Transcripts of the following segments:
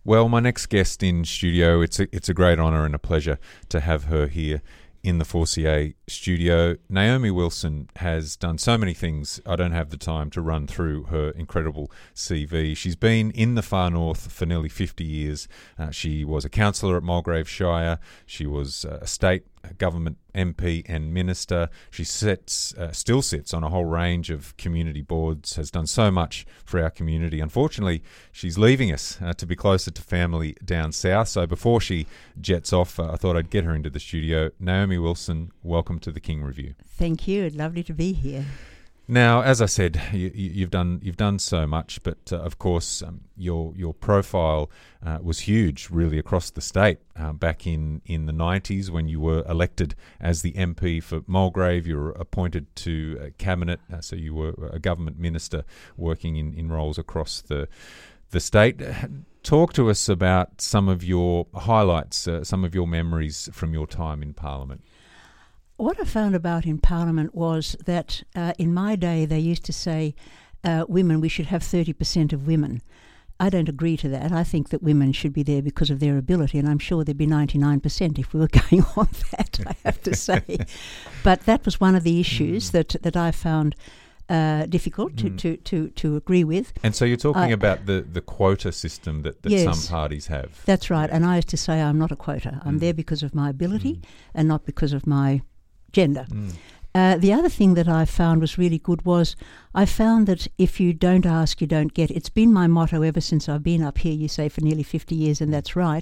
Well, my next guest in studio, it's a great honour and a pleasure to have her here in the 4CA studio. Naomi Wilson has done so many things. I don't have the time to run through her incredible CV. She's been in the Far North for nearly 50 years. She was a councillor at Mulgrave Shire. She was a state government MP and minister. She still sits on a whole range of community boards, has done so much for our community. Unfortunately, she's leaving us to be closer to family down south. So before she jets off, I thought I'd get her into the studio. Naomi Wilson, welcome to the King Review. Thank you. Lovely to be here. Now, as I said, you've done so much, but of course, your profile was huge, really, across the state back in the 90s when you were elected as the MP for Mulgrave. You were appointed to cabinet, so you were a government minister working in roles across the state. Talk to us about some of your highlights, some of your memories from your time in Parliament. What I found about in Parliament was that in my day they used to say we should have 30% of women. I don't agree to that. I think that women should be there because of their ability, and I'm sure there'd be 99% if we were going on that, I have to say. But that was one of the issues that I found difficult to agree with. And so you're talking about the quota system that yes, some parties have. That's right, and I used to say I'm not a quota. I'm there because of my ability and not because of my gender. The other thing that I found was really good was I found that if you don't ask, you don't get. It's been my motto ever since I've been up here, you say, for nearly 50 years, and that's right.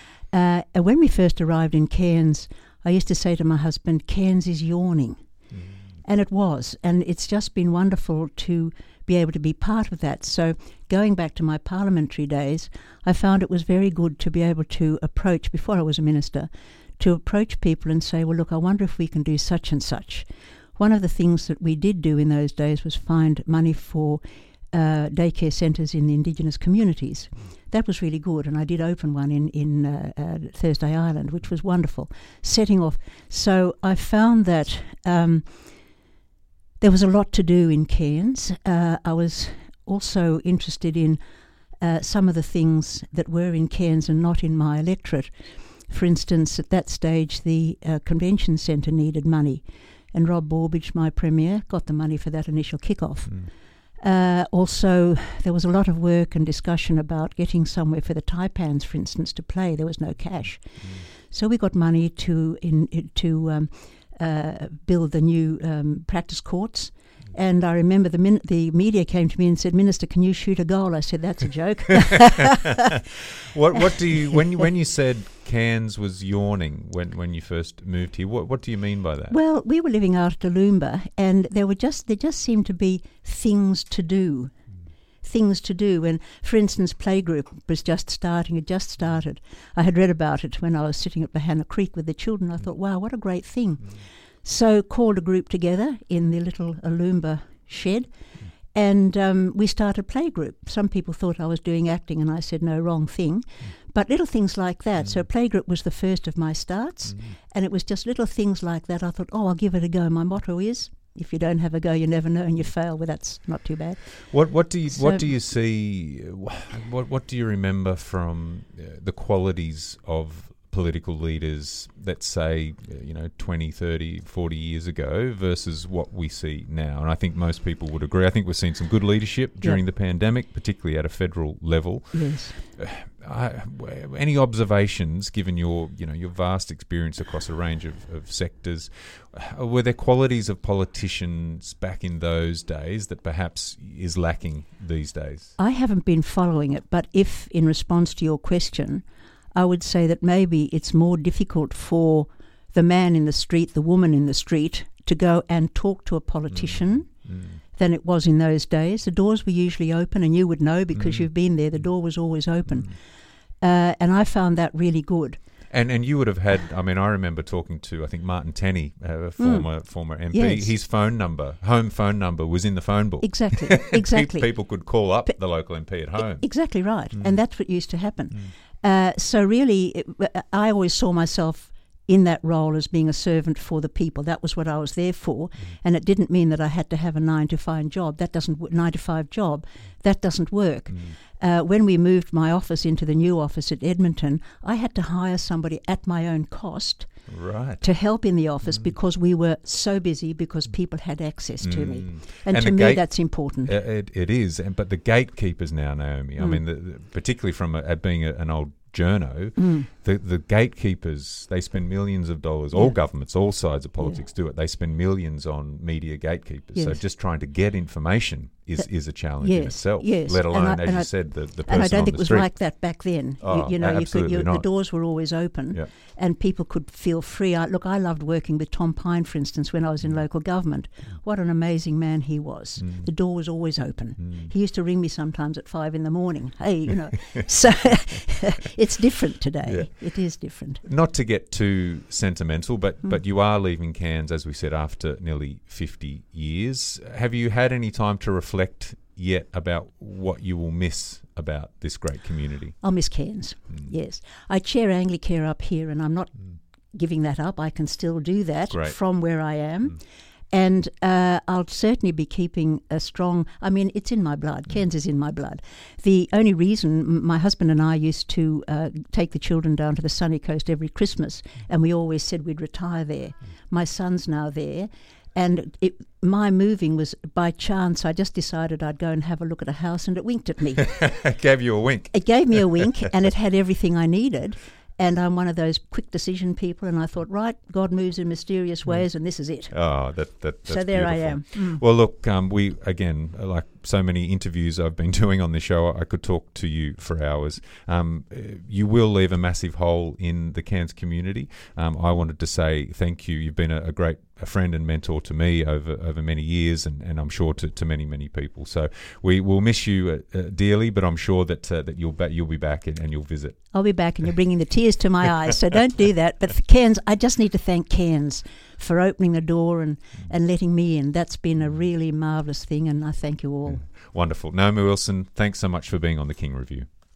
When we first arrived in Cairns, I used to say to my husband, Cairns is yawning. And it was. And it's just been wonderful to be able to be part of that. So going back to my parliamentary days, I found it was very good to be able to approach, before I was a minister, to approach people and say, well, look, I wonder if we can do such and such. One of the things that we did do in those days was find money for daycare centres in the Indigenous communities. That was really good, and I did open one in Thursday Island, which was wonderful, setting off. So I found that there was a lot to do in Cairns. I was also interested in some of the things that were in Cairns and not in my electorate. For instance, at that stage, the convention centre needed money, and Rob Borbidge, my premier, got the money for that initial kick-off. Also, there was a lot of work and discussion about getting somewhere for the taipans, for instance, to play. There was no cash. So we got money to build the new practice courts. And I remember the media came to me and said, Minister, can you shoot a goal? I said, that's a joke. What do you when you said Cairns was yawning when you first moved here, what do you mean by that? Well, we were living out at Aloomba, and there just seemed to be things to do. Things to do. And, for instance, playgroup was just starting. It just started. I had read about it when I was sitting at Bahana Creek with the children. I thought, wow, what a great thing. So called a group together in the little Aloomba shed, and we started playgroup. Some people thought I was doing acting, and I said, no, wrong thing. But little things like that. So playgroup was the first of my starts, and it was just little things like that. I thought, I'll give it a go. My motto is, if you don't have a go, you never know, and you fail. Well, that's not too bad. What do you see? What do you remember from the qualities of political leaders, let's say, 20, 30, 40 years ago versus what we see now? And I think most people would agree. I think we've seen some good leadership during the pandemic, particularly at a federal level. Yes. Any observations, given your vast experience across a range of sectors, were there qualities of politicians back in those days that perhaps is lacking these days? I haven't been following it, but if, in response to your question, I would say that maybe it's more difficult for the man in the street, the woman in the street, to go and talk to a politician than it was in those days. The doors were usually open, and you would know because you've been there. The door was always open. And I found that really good. And you would have had, I remember talking to, I think, Martin Tenney, a former MP. Yes. His home phone number was in the phone book. Exactly. People could call up the local MP at home. Exactly right. And that's what used to happen. So really, I always saw myself in that role as being a servant for the people. That was what I was there for, and it didn't mean that I had to have a 9-to-5 job. That doesn't 9-to-5 job. That doesn't work. When we moved my office into the new office at Edmonton, I had to hire somebody at my own cost to help in the office because we were so busy because people had access to me. And to me, that's important. It is. But the gatekeepers now, Naomi, I mean, particularly from being an old journo, the gatekeepers, they spend millions of dollars. All governments, all sides of politics do it. They spend millions on media gatekeepers. So just trying to get information is a challenge in itself, let alone, as you said, the person on the street. And I don't think it was like that back then. Absolutely not. The doors were always open and people could feel free. I loved working with Tom Pine, for instance, when I was in local government. What an amazing man he was. The door was always open. He used to ring me sometimes at 5 a.m. Hey, So it's different today. It is different. Not to get too sentimental, but you are leaving Cairns, as we said, after nearly 50 years. Have you had any time to reflect yet about what you will miss about this great community? I'll miss Cairns, yes. I chair Anglicare up here, and I'm not giving that up. I can still do that from where I am. And I'll certainly be keeping a strong... I mean, it's in my blood. Cairns is in my blood. The only reason... My husband and I used to take the children down to the sunny coast every Christmas, and we always said we'd retire there. My son's now there. And my moving was by chance. I just decided I'd go and have a look at a house, and it winked at me. It gave you a wink. It gave me a wink, and it had everything I needed. And I'm one of those quick decision people, and I thought, right, God moves in mysterious ways, and this is it. Oh, that's so there beautiful. I am. Well, look, we, again, like so many interviews I've been doing on this show, I could talk to you for hours. You will leave a massive hole in the Cairns community. I wanted to say thank you. You've been a great friend and mentor to me over many years, and I'm sure to many, many people. So we will miss you dearly, but I'm sure that you'll be back and you'll visit. I'll be back, and you're bringing the tears to my eyes, so don't do that. But Cairns, I just need to thank Cairns for opening the door and letting me in. That's been a really marvellous thing, and I thank you all. Wonderful. Naomi Wilson, thanks so much for being on the King Review.